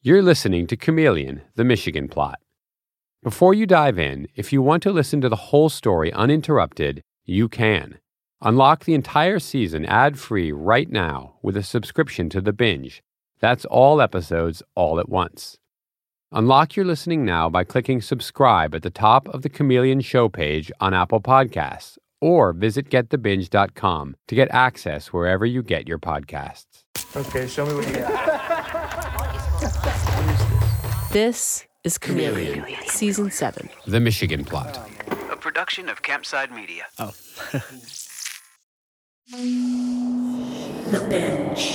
You're listening to Chameleon, the Michigan Plot. Before you dive in, if you want to listen to the whole story uninterrupted, you can. Unlock the entire season ad-free right now with a subscription to The Binge. That's all episodes all at once. Unlock your listening now by clicking subscribe at the top of the Chameleon show page on Apple Podcasts, or visit getthebinge.com to get access wherever you get your podcasts. Okay, show me what you got. This is Chameleon, Season 7. The Michigan Plot. A production of Campside Media. Oh. The Binge.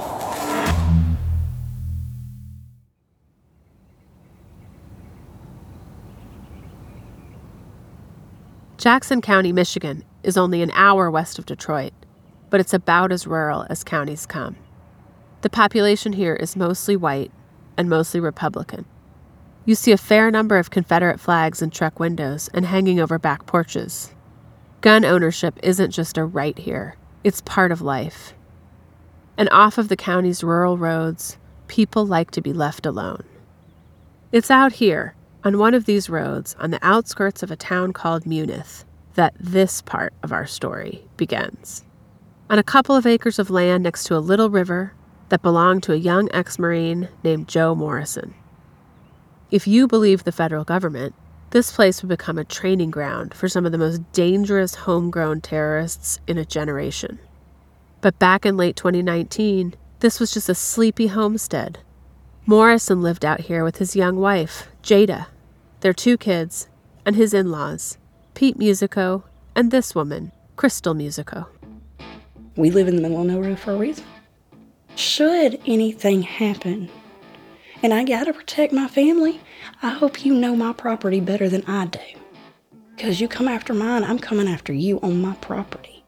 Jackson County, Michigan is only an hour west of Detroit, but it's about as rural as counties come. The population here is mostly white and mostly Republican. You see a fair number of Confederate flags in truck windows and hanging over back porches. Gun ownership isn't just a right here, it's part of life. And off of the county's rural roads, people like to be left alone. It's out here, on one of these roads, on the outskirts of a town called Munith, that this part of our story begins. On a couple of acres of land next to a little river that belonged to a young ex-Marine named Joe Morrison. If you believe the federal government, this place would become a training ground for some of the most dangerous homegrown terrorists in a generation. But back in late 2019, this was just a sleepy homestead. Morrison lived out here with his young wife, Jada, their 2 kids, and his in-laws, Pete Musico, and this woman, Crystal Musico. We live in the middle of nowhere for a reason. Should anything happen, and I gotta protect my family, I hope you know my property better than I do. Because you come after mine, I'm coming after you on my property.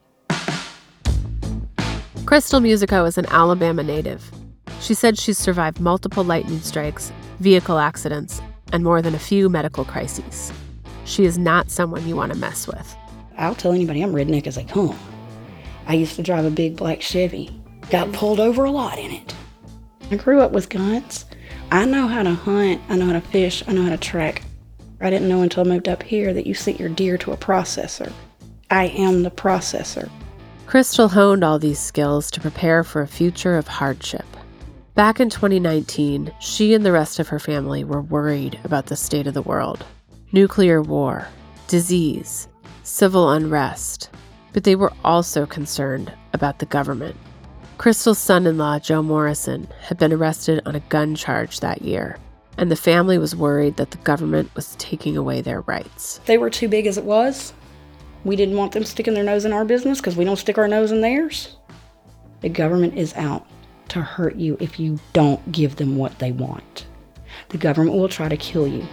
Crystal Musico is an Alabama native. She said she's survived multiple lightning strikes, vehicle accidents, and more than a few medical crises. She is not someone you want to mess with. I'll tell anybody I'm redneck as they come. I used to drive a big black Chevy. Got pulled over a lot in it. I grew up with guns. I know how to hunt, I know how to fish, I know how to track. I didn't know until I moved up here that you set your deer to a processor. I am the processor. Crystal honed all these skills to prepare for a future of hardship. Back in 2019, she and the rest of her family were worried about the state of the world. Nuclear war, disease, civil unrest. But they were also concerned about the government. Crystal's son-in-law, Joe Morrison, had been arrested on a gun charge that year, and the family was worried that the government was taking away their rights. They were too big as it was. We didn't want them sticking their nose in our business because we don't stick our nose in theirs. The government is out to hurt you if you don't give them what they want. The government will try to kill you.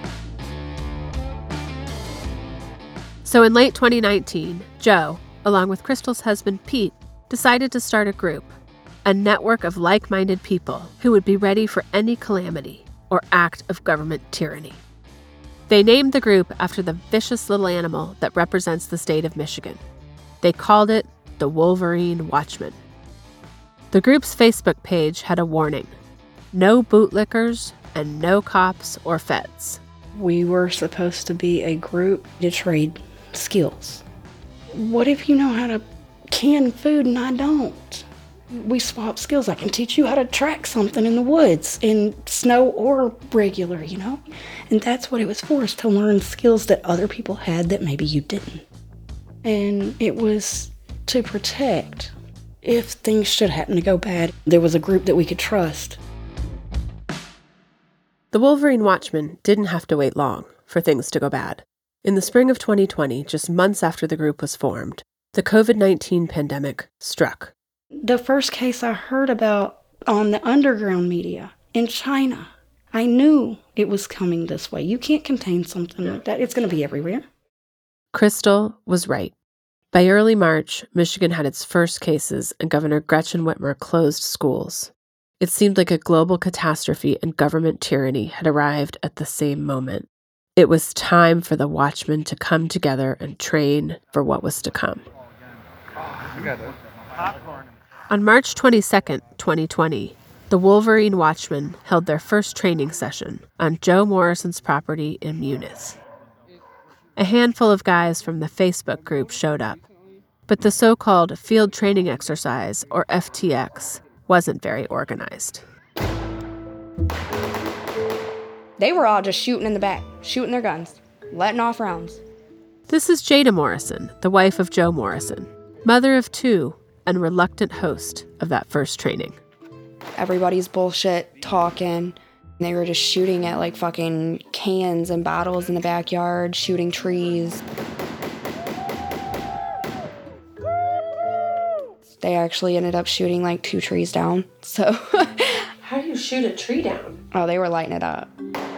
So in late 2019, Joe, along with Crystal's husband Pete, decided to start a group, a network of like-minded people who would be ready for any calamity or act of government tyranny. They named the group after the vicious little animal that represents the state of Michigan. They called it the Wolverine Watchman. The group's Facebook page had a warning: no bootlickers and no cops or feds. We were supposed to be a group to trade skills. What if you know how to can food and I don't? We swap skills. I can teach you how to track something in the woods, in snow or regular, you know? And that's what it was for, is to learn skills that other people had that maybe you didn't. And it was to protect. If things should happen to go bad, there was a group that we could trust. The Wolverine Watchman didn't have to wait long for things to go bad. In the spring of 2020, just months after the group was formed, the COVID-19 pandemic struck. The first case I heard about on the underground media in China, I knew it was coming this way. You can't contain something like that. It's going to be everywhere. Crystal was right. By early March, Michigan had its first cases and Governor Gretchen Whitmer closed schools. It seemed like a global catastrophe and government tyranny had arrived at the same moment. It was time for the Watchmen to come together and train for what was to come. On March 22nd, 2020, the Wolverine Watchmen held their first training session on Joe Morrison's property in Muniz. A handful of guys from the Facebook group showed up, but the so-called Field Training Exercise, or FTX, wasn't very organized. They were all just shooting in the back, shooting their guns, letting off rounds. This is Jada Morrison, the wife of Joe Morrison, mother of 2 and reluctant host of that first training. Everybody's bullshit talking. They were just shooting at like fucking cans and bottles in the backyard, shooting trees. They actually ended up shooting like 2 trees down, so. How do you shoot a tree down? Oh, they were lighting it up.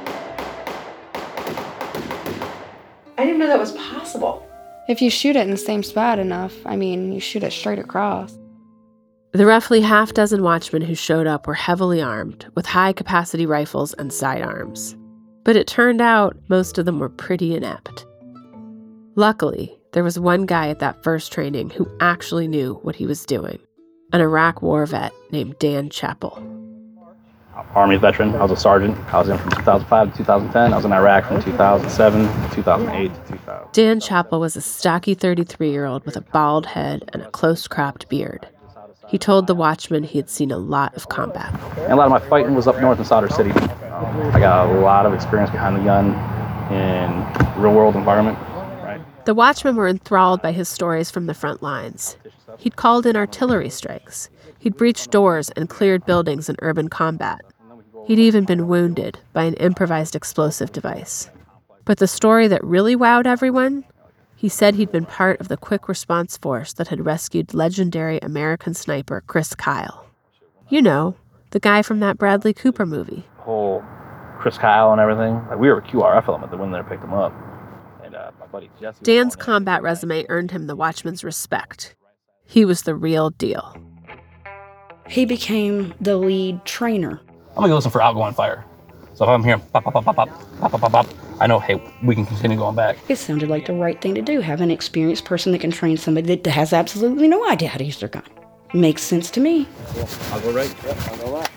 I didn't know that was possible. If you shoot it in the same spot enough, you shoot it straight across. The roughly half-dozen watchmen who showed up were heavily armed with high-capacity rifles and sidearms. But it turned out most of them were pretty inept. Luckily, there was one guy at that first training who actually knew what he was doing, an Iraq war vet named Dan Chappell. Army veteran. I was a sergeant. I was in from 2005 to 2010. I was in Iraq from 2007 to 2008 to 2000. Dan Chappell was a stocky 33-year-old with a bald head and a close-cropped beard. He told the watchman he had seen a lot of combat. And a lot of my fighting was up north in Solder City. I got a lot of experience behind the gun in real-world environment. Right. The watchmen were enthralled by his stories from the front lines. He'd called in artillery strikes. He'd breached doors and cleared buildings in urban combat. He'd even been wounded by an improvised explosive device. But the story that really wowed everyone? He said he'd been part of the quick response force that had rescued legendary American sniper Chris Kyle. You know, the guy from that Bradley Cooper movie. The whole Chris Kyle and everything. Like, we were a QRF element that went there and picked him up. And my buddy Jesse. Dan's combat resume earned him the watchman's respect. He was the real deal. He became the lead trainer. I'm going to go listen for outgoing fire. So if I'm hearing pop, pop, pop, pop, pop, pop, pop, pop, pop, I know, hey, we can continue going back. It sounded like the right thing to do, have an experienced person that can train somebody that has absolutely no idea how to use their gun. Makes sense to me. I'll go right. Yep, I'll go left.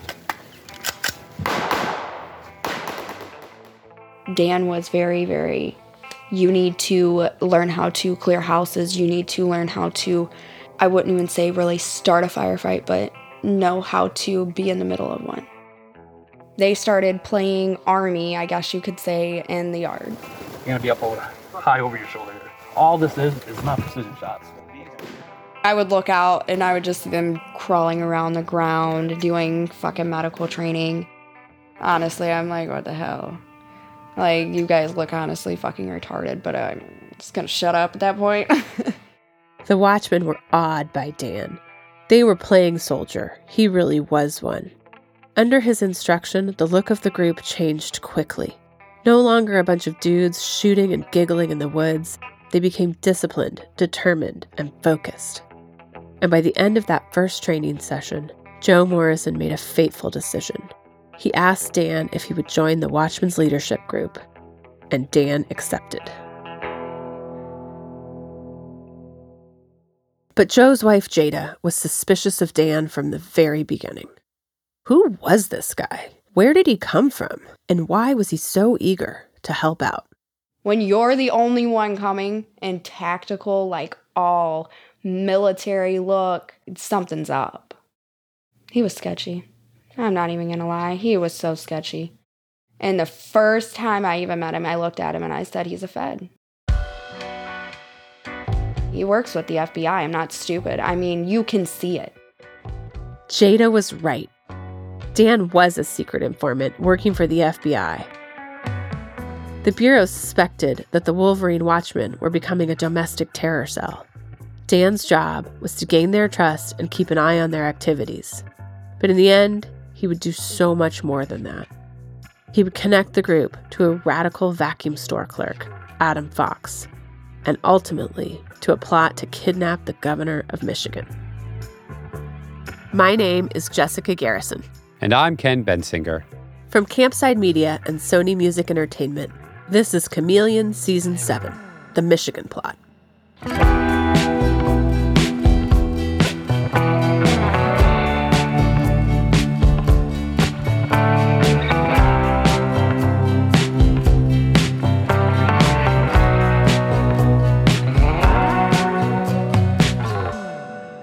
Dan was very, very, you need to learn how to clear houses. You need to learn how to, I wouldn't even say really start a firefight, but know how to be in the middle of one. They started playing Army, I guess you could say, in the yard. You're going to be up high over your shoulder. All this is not precision shots. I would look out and I would just see them crawling around the ground, doing fucking medical training. Honestly, I'm like, what the hell? Like, you guys look honestly fucking retarded, but I'm just gonna shut up at that point. The watchmen were awed by Dan. They were playing soldier. He really was one. Under his instruction, the look of the group changed quickly. No longer a bunch of dudes shooting and giggling in the woods, they became disciplined, determined, and focused. And by the end of that first training session, Joe Morrison made a fateful decision. He asked Dan if he would join the Watchmen's leadership group, and Dan accepted. But Joe's wife, Jada, was suspicious of Dan from the very beginning. Who was this guy? Where did he come from? And why was he so eager to help out? When you're the only one coming in tactical, like all military look, something's up. He was sketchy. I'm not even gonna lie. He was so sketchy. And the first time I even met him, I looked at him and I said, he's a Fed. He works with the FBI. I'm not stupid. I mean, you can see it. Jada was right. Dan was a secret informant working for the FBI. The Bureau suspected that the Wolverine Watchmen were becoming a domestic terror cell. Dan's job was to gain their trust and keep an eye on their activities. But in the end, he would do so much more than that. He would connect the group to a radical vacuum store clerk, Adam Fox, and ultimately to a plot to kidnap the governor of Michigan. My name is Jessica Garrison. And I'm Ken Bensinger. From Campside Media and Sony Music Entertainment, this is Chameleon Season 7, The Michigan Plot.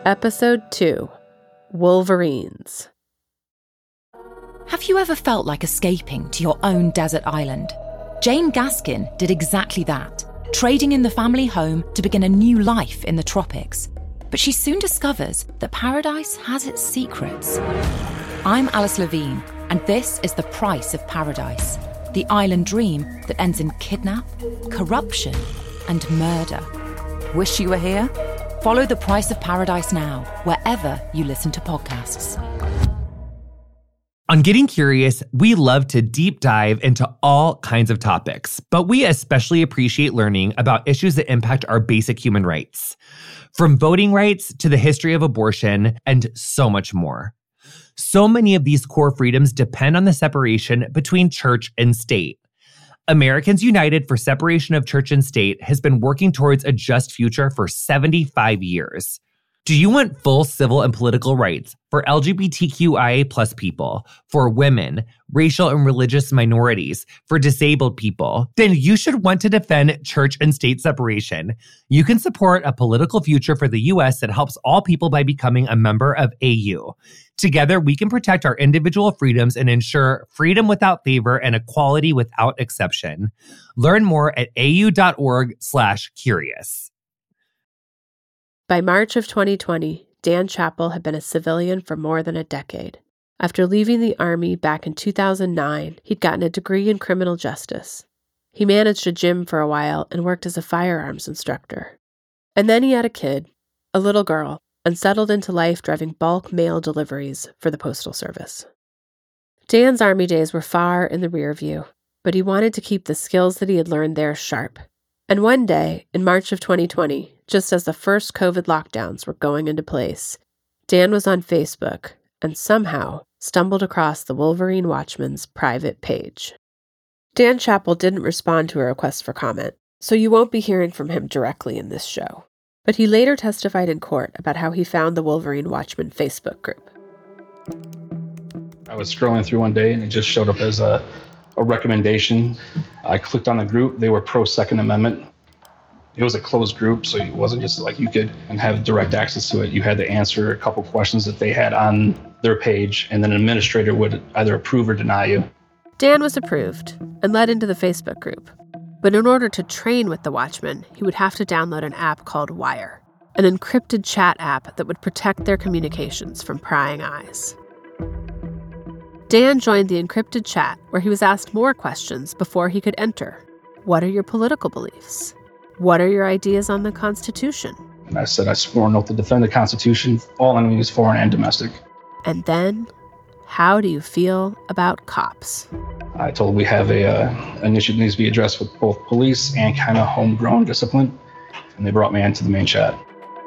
Episode 2, Wolverines. Have you ever felt like escaping to your own desert island? Jane Gaskin did exactly that, trading in the family home to begin a new life in the tropics. But she soon discovers that paradise has its secrets. I'm Alice Levine, and this is The Price of Paradise, the island dream that ends in kidnap, corruption, and murder. Wish you were here? Follow The Price of Paradise now, wherever you listen to podcasts. On Getting Curious, we love to deep dive into all kinds of topics, but we especially appreciate learning about issues that impact our basic human rights. From voting rights to the history of abortion and so much more. So many of these core freedoms depend on the separation between church and state. Americans United for Separation of Church and State has been working towards a just future for 75 years. Do you want full civil and political rights for LGBTQIA plus people, for women, racial and religious minorities, for disabled people? Then you should want to defend church and state separation. You can support a political future for the U.S. that helps all people by becoming a member of AU. Together, we can protect our individual freedoms and ensure freedom without favor and equality without exception. Learn more at au.org/curious. By March of 2020, Dan Chappell had been a civilian for more than a decade. After leaving the Army back in 2009, he'd gotten a degree in criminal justice. He managed a gym for a while and worked as a firearms instructor. And then he had a kid, a little girl, and settled into life driving bulk mail deliveries for the Postal Service. Dan's Army days were far in the rear view, but he wanted to keep the skills that he had learned there sharp. And one day, in March of 2020, just as the first COVID lockdowns were going into place, Dan was on Facebook and somehow stumbled across the Wolverine Watchman's private page. Dan Chappell didn't respond to a request for comment, so you won't be hearing from him directly in this show. But he later testified in court about how he found the Wolverine Watchman Facebook group. I was scrolling through one day and it just showed up as a recommendation. I clicked on the group. They were pro-Second Amendment. It was a closed group, so it wasn't just like you could have direct access to it. You had to answer a couple questions that they had on their page, and then an administrator would either approve or deny you. Dan was approved and let into the Facebook group. But in order to train with the Watchman, he would have to download an app called Wire, an encrypted chat app that would protect their communications from prying eyes. Dan joined the encrypted chat where he was asked more questions before he could enter. What are your political beliefs? What are your ideas on the Constitution? And I said, I swore an oath to defend the Constitution, all enemies, foreign and domestic. And then, how do you feel about cops? I told we have an issue that needs to be addressed with both police and kind of homegrown discipline. And they brought me into the main chat.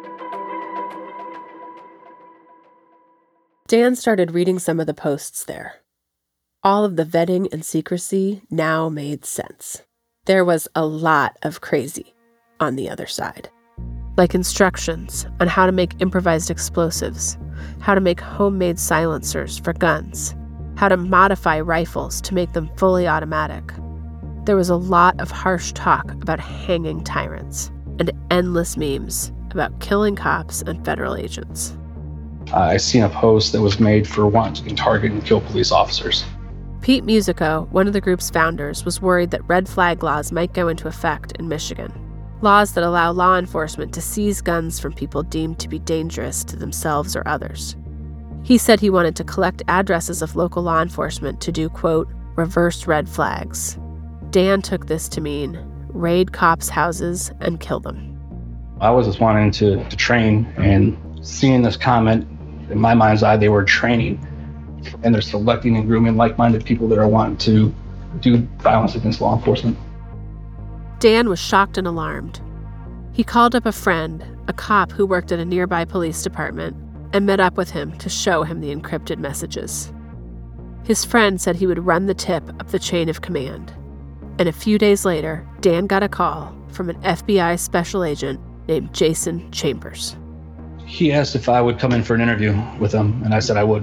Dan started reading some of the posts there. All of the vetting and secrecy now made sense. There was a lot of crazy on the other side. Like instructions on how to make improvised explosives, how to make homemade silencers for guns, how to modify rifles to make them fully automatic. There was a lot of harsh talk about hanging tyrants and endless memes about killing cops and federal agents. I seen a post that was made for wanting to target and kill police officers. Pete Musico, one of the group's founders, was worried that red flag laws might go into effect in Michigan. Laws that allow law enforcement to seize guns from people deemed to be dangerous to themselves or others. He said he wanted to collect addresses of local law enforcement to do, quote, reverse red flags. Dan took this to mean raid cops' houses and kill them. I was just wanting to train, and seeing this comment, in my mind's eye, they were training, and they're selecting and grooming like-minded people that are wanting to do violence against law enforcement. Dan was shocked and alarmed. He called up a friend, a cop who worked at a nearby police department, and met up with him to show him the encrypted messages. His friend said he would run the tip up the chain of command. And a few days later, Dan got a call from an FBI special agent named Jason Chambers. He asked if I would come in for an interview with him, and I said I would.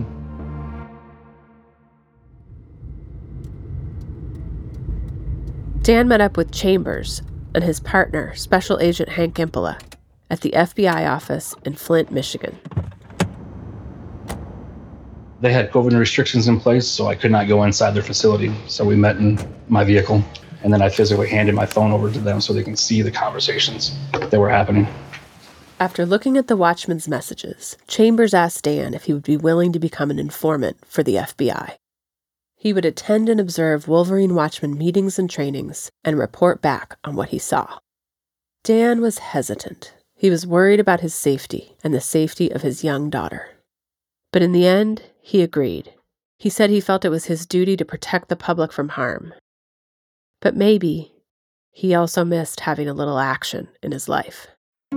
Dan met up with Chambers and his partner, Special Agent Hank Impola. at the FBI office in Flint, Michigan. They had COVID restrictions in place, so I could not go inside their facility. So we met in my vehicle, and then I physically handed my phone over to them so they can see the conversations that were happening. After looking at the watchman's messages, Chambers asked Dan if he would be willing to become an informant for the FBI. He would attend and observe Wolverine Watchman meetings and trainings and report back on what he saw. Dan was hesitant. He was worried about his safety and the safety of his young daughter. But in the end, he agreed. He said he felt it was his duty to protect the public from harm. But maybe he also missed having a little action in his life.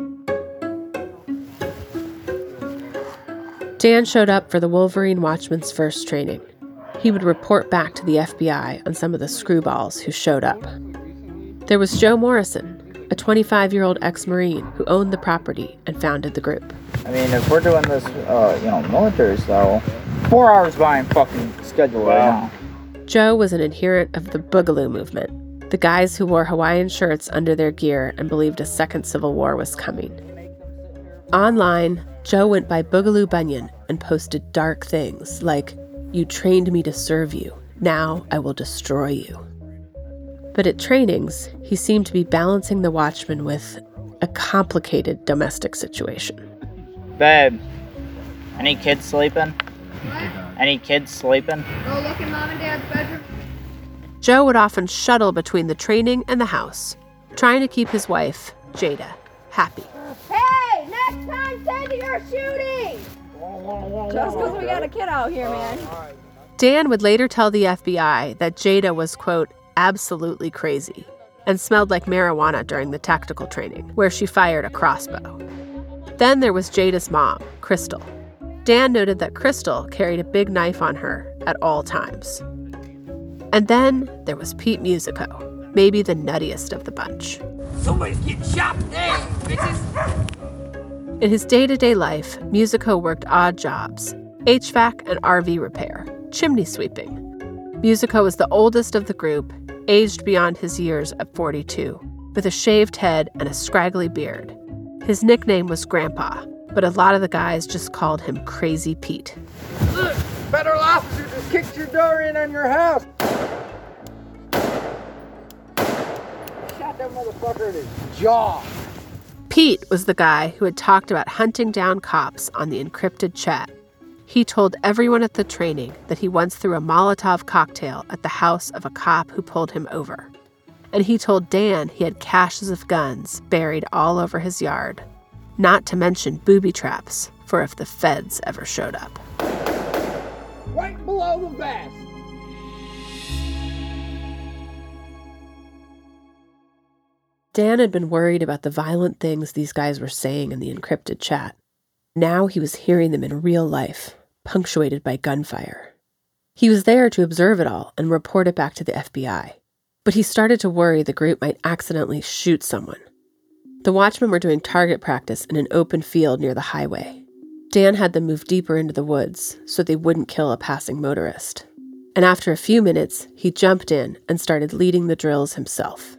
Dan showed up for the Wolverine Watchman's first training. He would report back to the FBI on some of the screwballs who showed up. There was Joe Morrison, a 25-year-old ex-Marine who owned the property and founded the group. I mean, if we're doing this, military style, 4 hours behind fucking schedule right now. Joe was an adherent of the Boogaloo movement, the guys who wore Hawaiian shirts under their gear and believed a second civil war was coming. Online, Joe went by Boogaloo Bunyan and posted dark things like, "You trained me to serve you. Now I will destroy you." But at trainings, he seemed to be balancing the Watchman with a complicated domestic situation. Babe, any kids sleeping? Any kids sleeping? Go look in Mom and Dad's bedroom. Joe would often shuttle between the training and the house, trying to keep his wife, Jada, happy. Hey, next time say that you're shooting! Just because we got a kid out here, man. Dan would later tell the FBI that Jada was, quote, absolutely crazy, and smelled like marijuana during the tactical training, where she fired a crossbow. Then there was Jada's mom, Crystal. Dan noted that Crystal carried a big knife on her at all times. And then there was Pete Musico, maybe the nuttiest of the bunch. Somebody's getting shot today, bitches! In his day-to-day life, Musico worked odd jobs, HVAC and RV repair, chimney sweeping. Musico was the oldest of the group, aged beyond his years at 42, with a shaved head and a scraggly beard. His nickname was Grandpa, but a lot of the guys just called him Crazy Pete. Look, federal officer just kicked your door in on your house. Shot that motherfucker in his jaw. Pete was the guy who had talked about hunting down cops on the encrypted chat. He told everyone at the training that he once threw a Molotov cocktail at the house of a cop who pulled him over. And he told Dan he had caches of guns buried all over his yard, not to mention booby traps for if the feds ever showed up. Right below the vest. Dan had been worried about the violent things these guys were saying in the encrypted chat. Now he was hearing them in real life, punctuated by gunfire. He was there to observe it all and report it back to the FBI. But he started to worry the group might accidentally shoot someone. The Watchmen were doing target practice in an open field near the highway. Dan had them move deeper into the woods so they wouldn't kill a passing motorist. And after a few minutes, he jumped in and started leading the drills himself.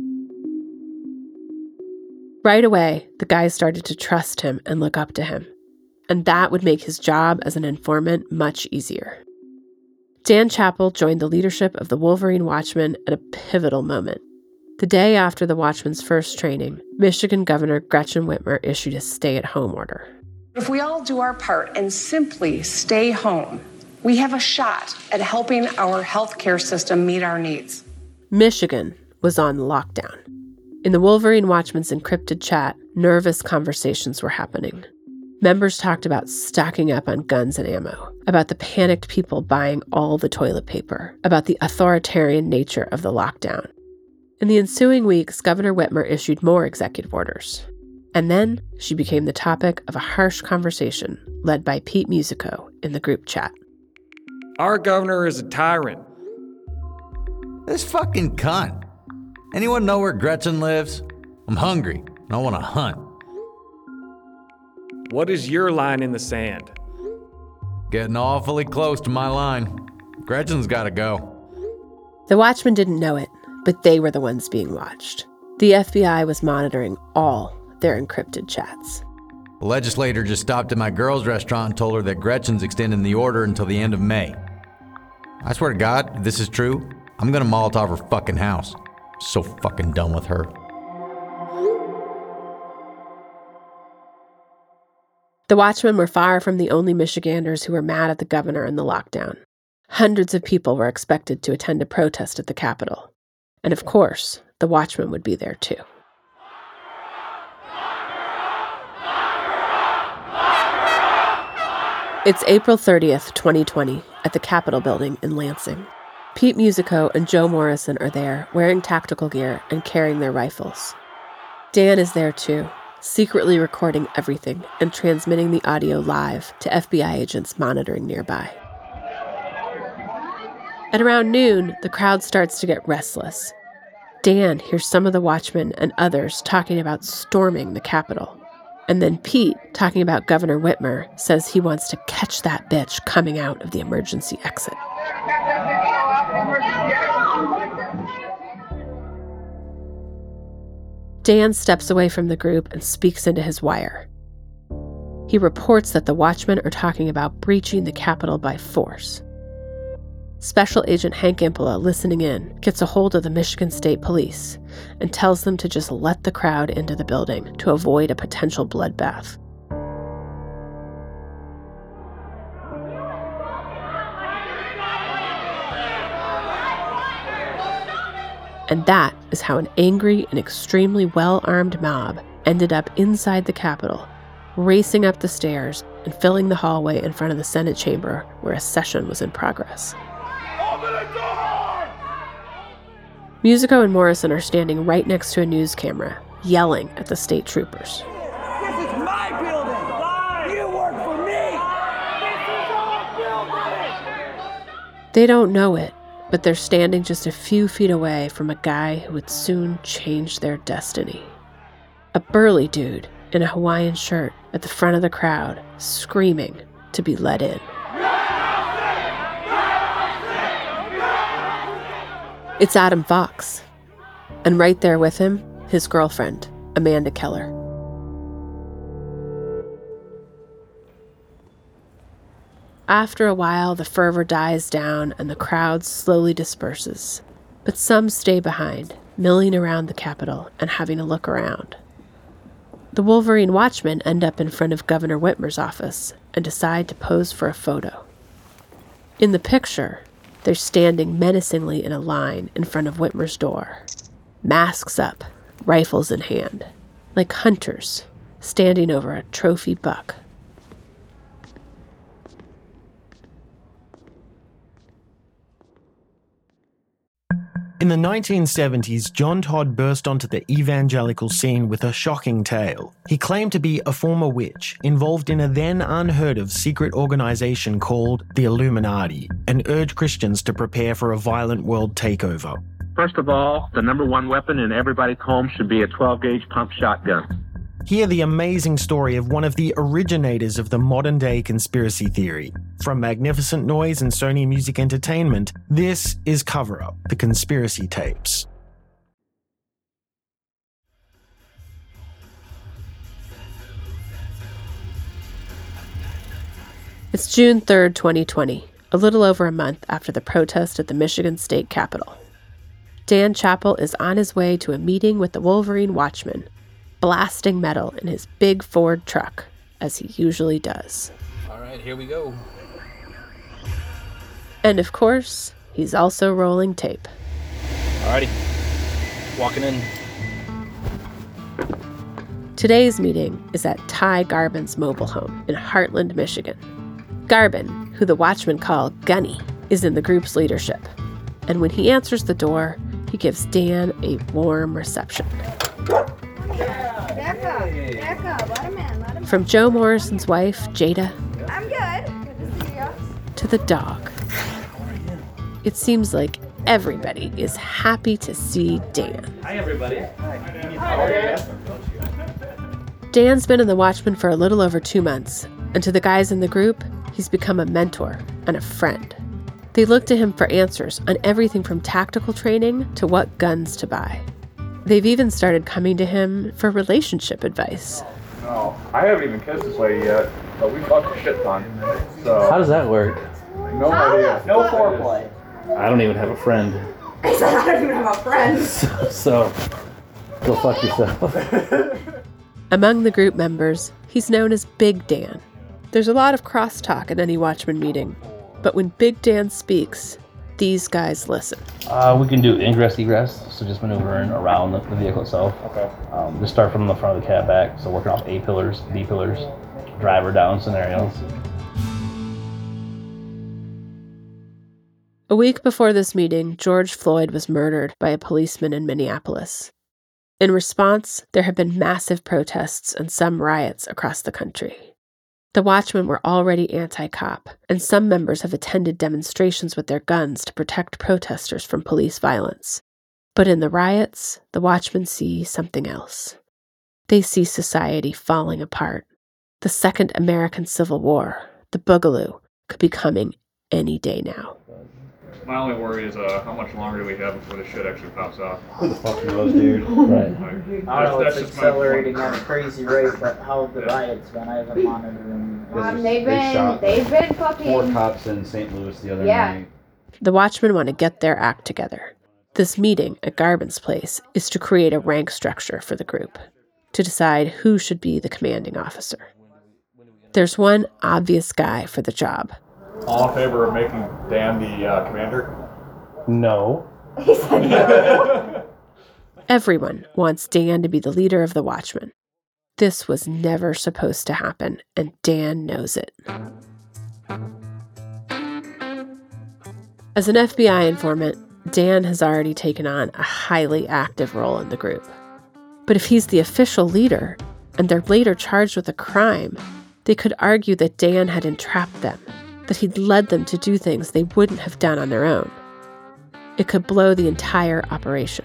Right away, the guys started to trust him and look up to him, and that would make his job as an informant much easier. Dan Chappell joined the leadership of the Wolverine Watchmen at a pivotal moment. The day after the Watchmen's first training, Michigan Governor Gretchen Whitmer issued a stay-at-home order. If we all do our part and simply stay home, we have a shot at helping our healthcare system meet our needs. Michigan was on lockdown. In the Wolverine Watchman's encrypted chat, nervous conversations were happening. Members talked about stocking up on guns and ammo, about the panicked people buying all the toilet paper, about the authoritarian nature of the lockdown. In the ensuing weeks, Governor Whitmer issued more executive orders. And then she became the topic of a harsh conversation led by Pete Musico in the group chat. Our governor is a tyrant. This fucking cunt. Anyone know where Gretchen lives? I'm hungry and I want to hunt. What is your line in the sand? Getting awfully close to my line. Gretchen's got to go. The Watchmen didn't know it, but they were the ones being watched. The FBI was monitoring all their encrypted chats. The legislator just stopped at my girl's restaurant and told her that Gretchen's extending the order until the end of May. I swear to God, if this is true, I'm gonna Molotov her fucking house. So fucking done with her. The Watchmen were far from the only Michiganders who were mad at the governor and the lockdown. Hundreds of people were expected to attend a protest at the Capitol. And of course, the Watchmen would be there too. It's April 30th, 2020, at the Capitol building in Lansing. Pete Musico and Joe Morrison are there, wearing tactical gear and carrying their rifles. Dan is there too, secretly recording everything and transmitting the audio live to FBI agents monitoring nearby. At around noon, the crowd starts to get restless. Dan hears some of the Watchmen and others talking about storming the Capitol. And then Pete, talking about Governor Whitmer, says he wants to catch that bitch coming out of the emergency exit. Dan steps away from the group and speaks into his wire. He reports that the Watchmen are talking about breaching the Capitol by force. Special Agent Hank Impola, listening in, gets a hold of the Michigan State Police and tells them to just let the crowd into the building to avoid a potential bloodbath. And that is how an angry and extremely well-armed mob ended up inside the Capitol, racing up the stairs and filling the hallway in front of the Senate chamber where a session was in progress. Musico and Morrison are standing right next to a news camera, yelling at the state troopers. This is my building! You work for me! This is our building! They don't know it, but they're standing just a few feet away from a guy who would soon change their destiny. A burly dude in a Hawaiian shirt at the front of the crowd, screaming to be let in. It's Adam Fox, and right there with him, his girlfriend, Amanda Keller. After a while, the fervor dies down and the crowd slowly disperses. But some stay behind, milling around the Capitol and having a look around. The Wolverine Watchmen end up in front of Governor Whitmer's office and decide to pose for a photo. In the picture, they're standing menacingly in a line in front of Whitmer's door, masks up, rifles in hand, like hunters standing over a trophy buck. In the 1970s, John Todd burst onto the evangelical scene with a shocking tale. He claimed to be a former witch, involved in a then unheard-of secret organization called the Illuminati, and urged Christians to prepare for a violent world takeover. First of all, the number one weapon in everybody's home should be a 12-gauge pump shotgun. Hear the amazing story of one of the originators of the modern-day conspiracy theory. From Magnificent Noise and Sony Music Entertainment, this is Cover Up, the Conspiracy Tapes. It's June 3rd, 2020, a little over a month after the protest at the Michigan State Capitol. Dan Chappell is on his way to a meeting with the Wolverine Watchmen, blasting metal in his big Ford truck, as he usually does. All right, here we go. And of course, he's also rolling tape. Alrighty, walking in. Today's meeting is at Ty Garbin's mobile home in Heartland, Michigan. Garbin, who the Watchmen call Gunny, is in the group's leadership. And when he answers the door, he gives Dan a warm reception. Back up. Let him in. From Joe Morrison's wife, Jada, I'm good. Good to see you. to the dog. It seems like everybody is happy to see Dan. Hi, everybody. How are you? Dan's been in the Watchmen for a little over 2 months, and to the guys in the group, he's become a mentor and a friend. They look to him for answers on everything from tactical training to what guns to buy. They've even started coming to him for relationship advice. No, I haven't even kissed this lady yet, but we fucked a shit ton. So How does that work? no idea. No foreplay. I don't even have a friend. I said I don't even have a friend. So, go fuck yourself. Among the group members, he's known as Big Dan. There's a lot of crosstalk at any Watchman meeting, but when Big Dan speaks, these guys listen. We can do ingress, egress, so just maneuvering around the vehicle itself. Okay. Just start from the front of the cab back, so working off A pillars, B pillars, driver down scenarios. A week before this meeting, George Floyd was murdered by a policeman in Minneapolis. In response, there have been massive protests and some riots across the country. The Watchmen were already anti-cop, and some members have attended demonstrations with their guns to protect protesters from police violence. But in the riots, the Watchmen see something else. They see society falling apart. The Second American Civil War, the Boogaloo, could be coming any day now. My only worry is how much longer do we have before this shit actually pops off? Who the fuck knows, dude? Right. I don't know if it's accelerating at a crazy rate, but how have the riots been? I haven't monitored them. They've been fucking 4 cops in St. Louis the other night. The Watchmen want to get their act together. This meeting at Garvin's place is to create a rank structure for the group, to decide who should be the commanding officer. There's one obvious guy for the job. All in favor of making Dan the commander? No. He said no. Everyone wants Dan to be the leader of the Watchmen. This was never supposed to happen, and Dan knows it. As an FBI informant, Dan has already taken on a highly active role in the group. But if he's the official leader, and they're later charged with a crime, they could argue that Dan had entrapped them, that he'd led them to do things they wouldn't have done on their own. It could blow the entire operation.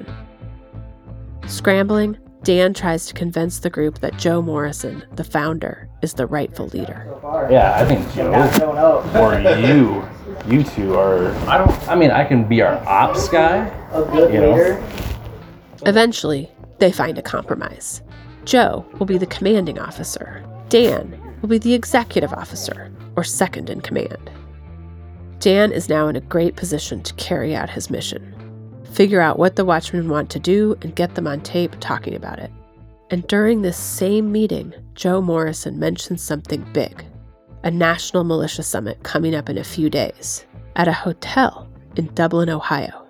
Scrambling, Dan tries to convince the group that Joe Morrison, the founder, is the rightful leader. Yeah, I think Joe or you two are. I can be our ops guy. A good leader. Eventually, they find a compromise. Joe will be the commanding officer. Dan will be the executive officer, or second in command. Dan is now in a great position to carry out his mission. Figure out what the Watchmen want to do and get them on tape talking about it. And during this same meeting, Joe Morrison mentions something big. A national militia summit coming up in a few days at a hotel in Dublin, Ohio.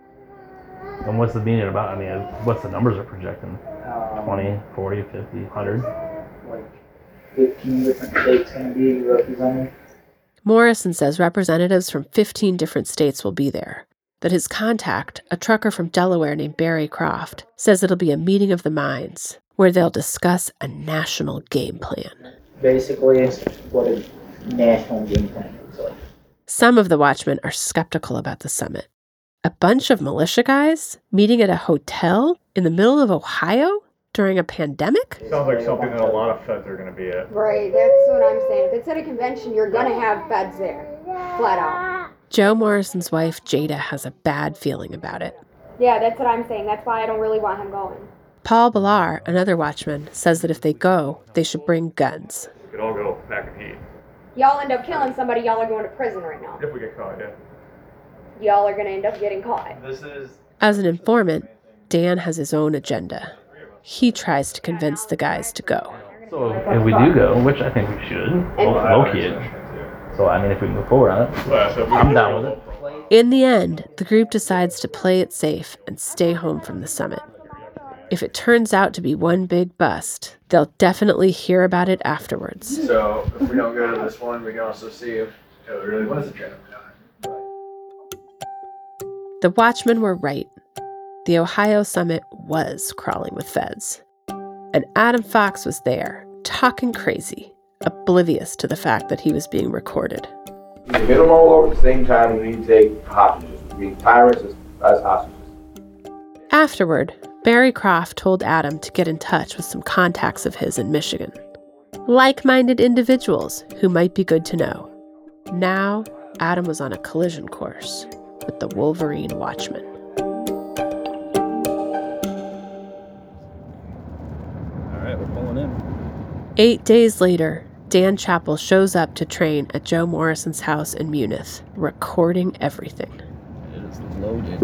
And what's the meeting about? What's the numbers are projecting? 20, 40, 50, 100? Like 15 different states going to be represented. Morrison says representatives from 15 different states will be there. That his contact, a trucker from Delaware named Barry Croft, says it'll be a meeting of the minds where they'll discuss a national game plan. Basically, what a national game plan looks like. Some of the Watchmen are skeptical about the summit. A bunch of militia guys meeting at a hotel in the middle of Ohio during a pandemic? Sounds like something that a lot of feds are going to be at. Right, that's what I'm saying. If it's at a convention, you're gonna have feds there. Flat out. Joe Morrison's wife, Jada, has a bad feeling about it. Yeah, that's what I'm saying. That's why I don't really want him going. Paul Ballar, another Watchman, says that if they go, they should bring guns. We could all go packing heat. Y'all end up killing somebody, y'all are going to prison right now. If we get caught, yeah. Y'all are gonna end up getting caught. As an informant, Dan has his own agenda. He tries to convince the guys to go. So if we do go, which I think we should, low-key it. So if we move forward on it, I'm down with it. In the end, the group decides to play it safe and stay home from the summit. If it turns out to be one big bust, they'll definitely hear about it afterwards. So if we don't go to this one, we can also see if it really was a trap. The Watchmen were right. The Ohio summit was crawling with feds. And Adam Fox was there, talking crazy, oblivious to the fact that he was being recorded. We hit them all over at the same time. We need to take hostages. We need tyrants as hostages. Afterward, Barry Croft told Adam to get in touch with some contacts of his in Michigan. Like-minded individuals who might be good to know. Now, Adam was on a collision course with the Wolverine Watchmen. 8 days later, Dan Chappell shows up to train at Joe Morrison's house in Munith, recording everything. It is loaded.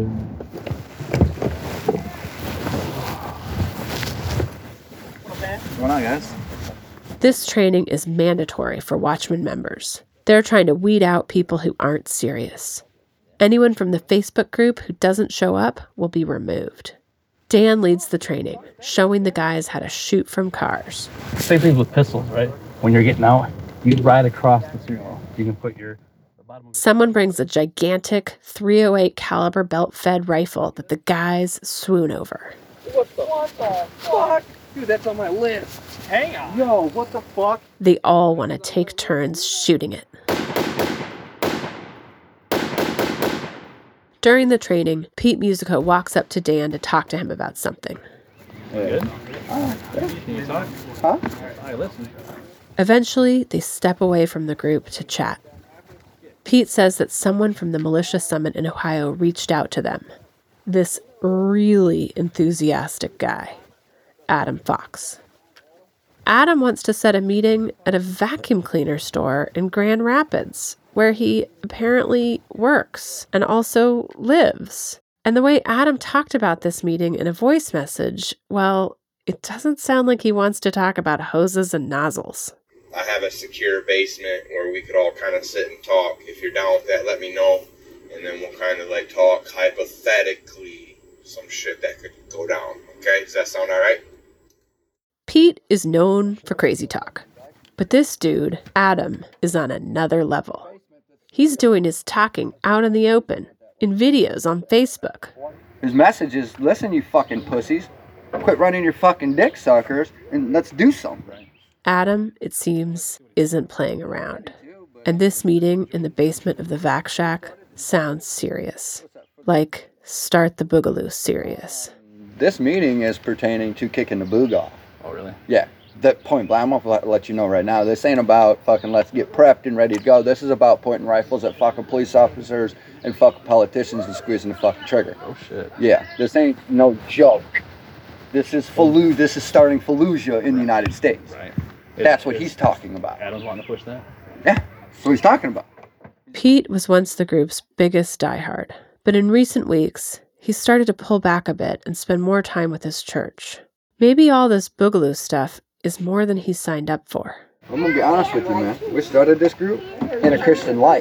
What's going on, guys? This training is mandatory for Watchman members. They're trying to weed out people who aren't serious. Anyone from the Facebook group who doesn't show up will be removed. Dan leads the training, showing the guys how to shoot from cars. Same thing with pistols, right? When you're getting out, you ride across the steering wheel. You can put your... Someone brings a gigantic .308 caliber belt-fed rifle that the guys swoon over. What the fuck? Dude, that's on my list. Hang on. Yo, what the fuck? They all want to take turns shooting it. During the training, Pete Musico walks up to Dan to talk to him about something. Good? Can you talk? Huh? I listen. Eventually, they step away from the group to chat. Pete says that someone from the militia summit in Ohio reached out to them. This really enthusiastic guy, Adam Fox. Adam wants to set a meeting at a vacuum cleaner store in Grand Rapids, where he apparently works and also lives. And the way Adam talked about this meeting in a voice message, well, it doesn't sound like he wants to talk about hoses and nozzles. I have a secure basement where we could all kind of sit and talk. If you're down with that, let me know. And then we'll kind of like talk hypothetically some shit that could go down. Okay? Does that sound all right? Pete is known for crazy talk. But this dude, Adam, is on another level. He's doing his talking out in the open, in videos on Facebook. His message is, listen, you fucking pussies. Quit running your fucking dick suckers and let's do something. Adam, it seems, isn't playing around. And this meeting in the basement of the Vac Shack sounds serious. Like Start the Boogaloo serious. This meeting is pertaining to kicking the boog off. Oh, really? Yeah. That point blank, I'm gonna let you know right now. This ain't about fucking let's get prepped and ready to go. This is about pointing rifles at fucking police officers and fucking politicians and squeezing the fucking trigger. Oh, shit. Yeah. This ain't no joke. This is Fallujah. This is starting Fallujah in the United States. Right. That's what he's talking about. Adam's wanting to push that? Yeah, that's what he's talking about. Pete was once the group's biggest diehard, but in recent weeks, he started to pull back a bit and spend more time with his church. Maybe all this Boogaloo stuff is more than he signed up for. I'm going to be honest with you, man. We started this group in a Christian light.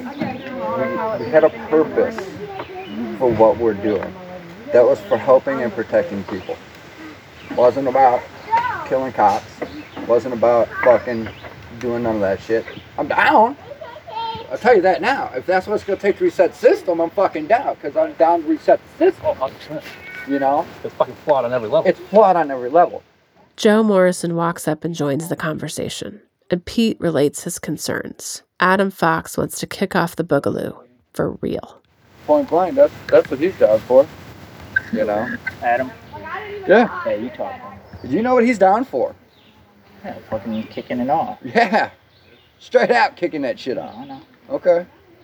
We had a purpose for what we're doing. That was for helping and protecting people. It wasn't about killing cops. Wasn't about fucking doing none of that shit. I'm down. I'll tell you that now. If that's what it's going to take to reset the system, I'm fucking down. Because I'm down to reset the system. Oh, 100%. You know? It's fucking flawed on every level. It's flawed on every level. Joe Morrison walks up and joins the conversation. And Pete relates his concerns. Adam Fox wants to kick off the Boogaloo for real. Point blank, that's what he's down for. You know? Adam? Yeah. Hey, you talk. You know what he's down for? Yeah, fucking kicking it off. Yeah. Straight out kicking that shit off. I know. Okay.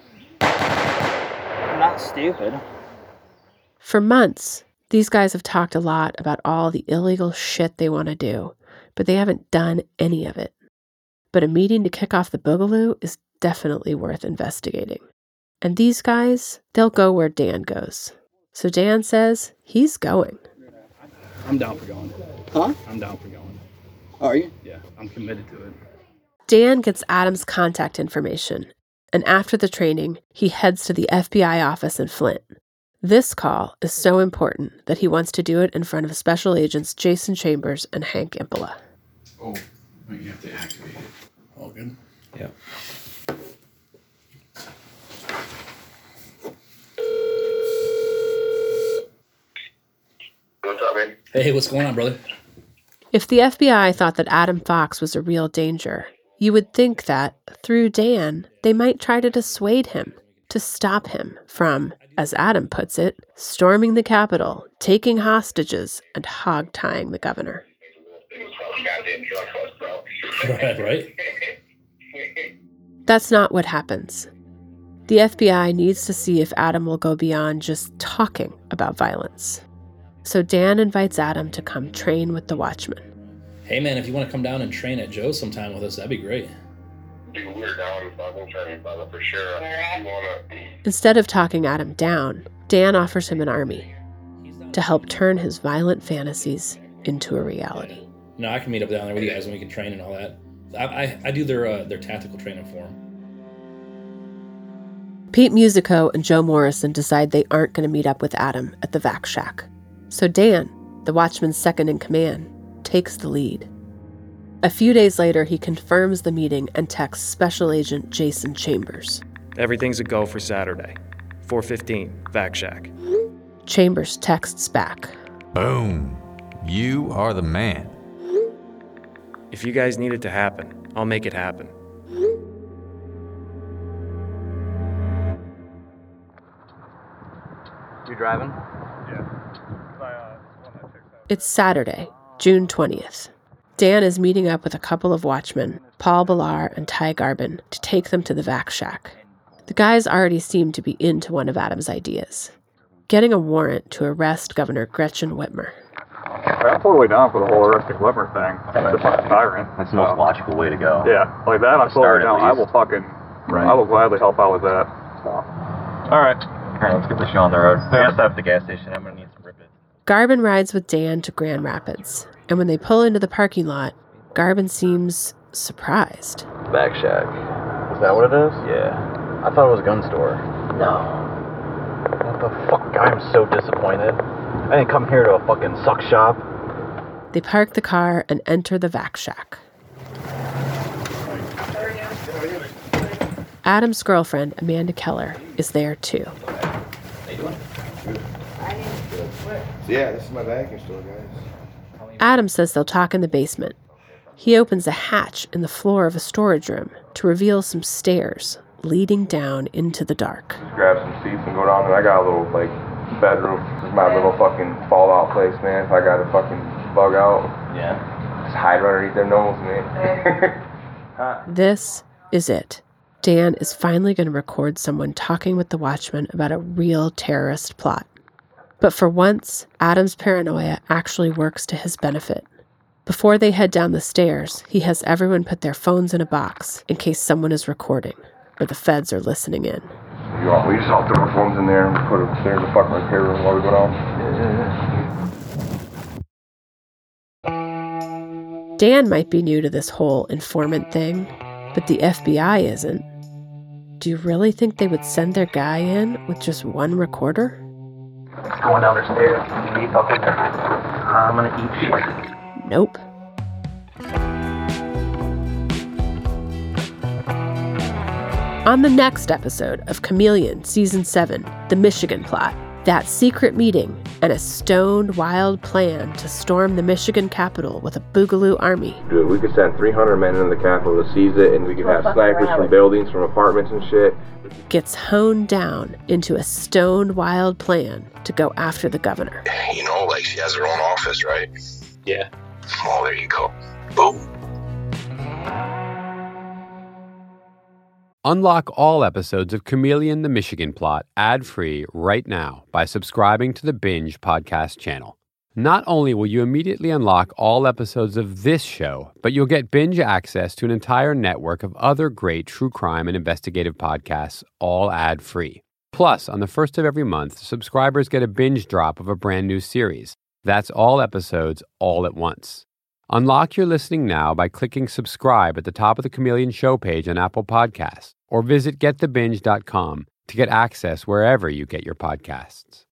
I'm not stupid. For months, these guys have talked a lot about all the illegal shit they want to do, but they haven't done any of it. But a meeting to kick off the Boogaloo is definitely worth investigating. And these guys, they'll go where Dan goes. So Dan says he's going. I'm down for going. Huh? I'm down for going. Are you? Yeah, I'm committed to it. Dan gets Adam's contact information, and after the training, he heads to the FBI office in Flint. This call is so important that he wants to do it in front of Special Agents Jason Chambers and Hank Impola. Oh, you have to activate it. All good? Yeah. What's up, man? Hey, what's going on, brother? If the FBI thought that Adam Fox was a real danger, you would think that, through Dan, they might try to dissuade him, to stop him from, as Adam puts it, storming the Capitol, taking hostages, and hog-tying the governor. Right? That's not what happens. The FBI needs to see if Adam will go beyond just talking about violence. So Dan invites Adam to come train with the Watchmen. Hey man, if you want to come down and train at Joe's sometime with us, that'd be great. Dude, we're down with fucking training, brother, for sure. You wanna... Instead of talking Adam down, Dan offers him an army to help turn his violent fantasies into a reality. No, I can meet up down there with you guys and we can train and all that. I do their tactical training for them. Pete Musico and Joe Morrison decide they aren't going to meet up with Adam at the Vac Shack. So Dan, the Watchman's second in command, takes the lead. A few days later, he confirms the meeting and texts Special Agent Jason Chambers. Everything's a go for Saturday. 4:15, Vac Shack. Chambers texts back. Boom. You are the man. If you guys need it to happen, I'll make it happen. You driving? Yeah. It's Saturday, June 20th. Dan is meeting up with a couple of watchmen, Paul Ballar and Ty Garbin, to take them to the Vac Shack. The guys already seem to be into one of Adam's ideas, getting a warrant to arrest Governor Gretchen Whitmer. I'm totally down for the whole arresting Whitmer thing. The fucking tyrant. That's the most logical way to go. Yeah, like that I'm totally down. I will gladly help out with that. So. All right, let's get this show on the road. We have to stop at the gas station. I'm going to need some ribbons. Garbin rides with Dan to Grand Rapids, and when they pull into the parking lot, Garbin seems surprised. Vac Shack. Is that what it is? Yeah. I thought it was a gun store. No. What the fuck? I'm so disappointed. I didn't come here to a fucking suck shop. They park the car and enter the Vac Shack. Adam's girlfriend, Amanda Keller, is there too. How you doing? Yeah, this is my vacuum store, guys. Adam says they'll talk in the basement. He opens a hatch in the floor of a storage room to reveal some stairs leading down into the dark. Just grab some seats and go down, and I got a little, bedroom. This is my little fucking fallout place, man. If I got to fucking bug out, just hide right underneath their nose, man. This is it. Dan is finally going to record someone talking with the Watchmen about a real terrorist plot. But for once, Adam's paranoia actually works to his benefit. Before they head down the stairs, he has everyone put their phones in a box in case someone is recording or the feds are listening in. We just all throw our phones in there and put them there in the fucking repair room while we go down. Dan might be new to this whole informant thing, but the FBI isn't. Do you really think they would send their guy in with just one recorder? Going down the stairs. Eat up in there. I'm gonna eat shit. Nope. On the next episode of Chameleon Season 7, The Michigan Plot, that secret meeting and a stoned, wild plan to storm the Michigan Capitol with a Boogaloo army. Dude, we could send 300 men into the Capitol to seize it, and we could have snipers from buildings, from apartments and shit. Gets honed down into a stoned, wild plan to go after the governor. You know, she has her own office, right? Yeah. Oh, there you go. Boom. Unlock all episodes of Chameleon the Michigan Plot ad-free right now by subscribing to the Binge podcast channel. Not only will you immediately unlock all episodes of this show, but you'll get Binge access to an entire network of other great true crime and investigative podcasts, all ad-free. Plus, on the first of every month, subscribers get a binge drop of a brand new series. That's all episodes all at once. Unlock your listening now by clicking subscribe at the top of the Chameleon Show page on Apple Podcasts, or visit getthebinge.com to get access wherever you get your podcasts.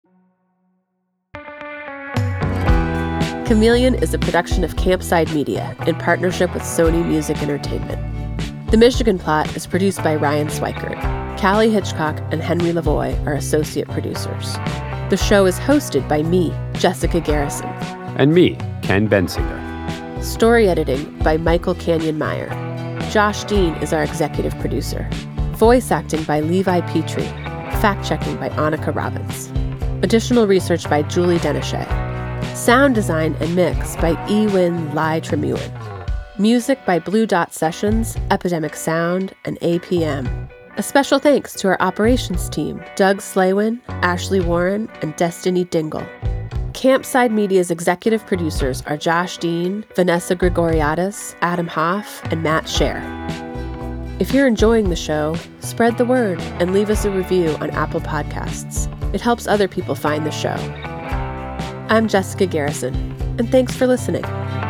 Chameleon is a production of Campside Media in partnership with Sony Music Entertainment. The Michigan Plot is produced by Ryan Swikert. Callie Hitchcock and Henry Lavoie are associate producers. The show is hosted by me, Jessica Garrison. And me, Ken Bensinger. Story editing by Michael Canyon-Meyer. Josh Dean is our executive producer. Voice acting by Levi Petrie. Fact-checking by Annika Robbins. Additional research by Julie Denechet. Sound design and mix by Ewin Lai Tremuin. Music by Blue Dot Sessions, Epidemic Sound, and APM. A special thanks to our operations team, Doug Slaywin, Ashley Warren, and Destiny Dingle. Campside Media's executive producers are Josh Dean, Vanessa Gregoriadis, Adam Hoff, and Matt Scher. If you're enjoying the show, spread the word and leave us a review on Apple Podcasts. It helps other people find the show. I'm Jessica Garrison, and thanks for listening.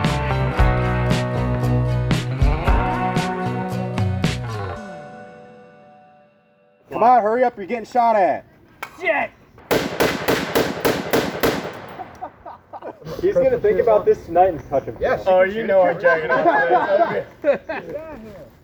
Come on, hurry up, you're getting shot at. Shit! He's gonna think about this tonight and touch him. Yes. Oh, you know I'm jacking off.